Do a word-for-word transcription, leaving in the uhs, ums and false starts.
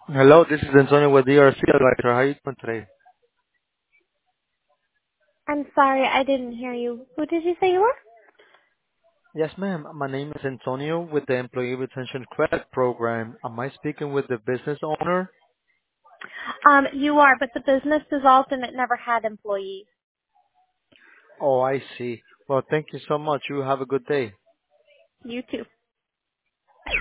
Hello, this is Antonio with D R C Advisor. How are you doing today? I'm sorry, I didn't hear you. Who did you say you were? Yes, ma'am. My name is Antonio with the Employee Retention Credit Program. Am I speaking with the business owner? Um, you are, but the business dissolved and it never had employees. Oh, I see. Well, thank you so much. You have a good day. You too.